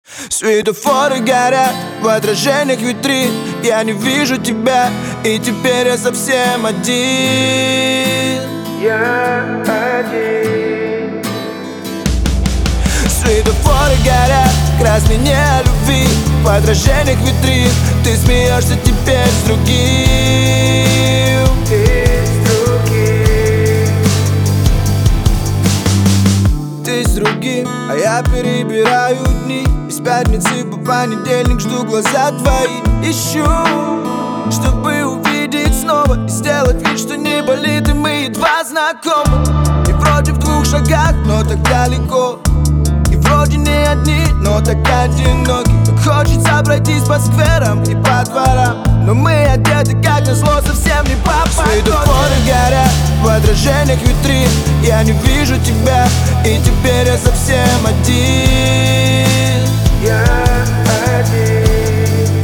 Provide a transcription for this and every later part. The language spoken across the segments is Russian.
Светофоры горят в отражениях витрин. Я не вижу тебя, и теперь я совсем один. Я один. Светофоры горят, красный не о любви. В отражениях витрин ты смеешься теперь с другим. Ты с другим, а я перебираю дни. Из пятницы по понедельник жду глаза твои. Ищу, чтобы увидеть снова и сделать вид, что не болит, и мы едва знакомы. И вроде в 2 шагах, но так далеко. И вроде не одни, но так одиноки. Так хочется пройтись по скверам и по дворам, но мы одеты как назло совсем не по погоде. Светофоры горят в отражениях витрин. Я не вижу тебя, и теперь я совсем один. Я один.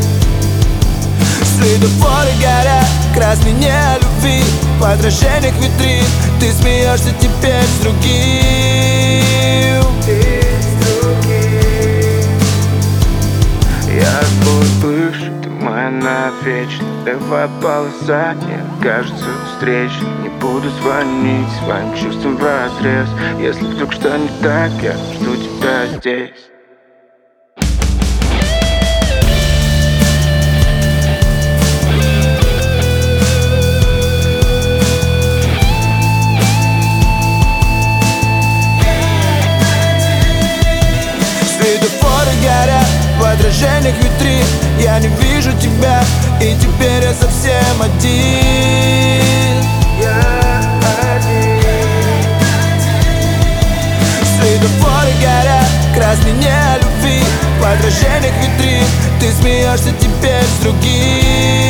Светофоры горят, красный не о любви. В отражениях витрин ты смеешься теперь с другим. Ты с другим. Я твой бывший, ты моя навечно. Давай полоса, не окажется встречи. Не буду звонить своим чувствам вразрез. Если вдруг что не так, я жду тебя здесь. Светофоры горят в отражениях витрин. Я не вижу тебя, и теперь я совсем один. Я один. Светофоры горят, красный не о любви. В отражениях витрин ты смеешься теперь с другим.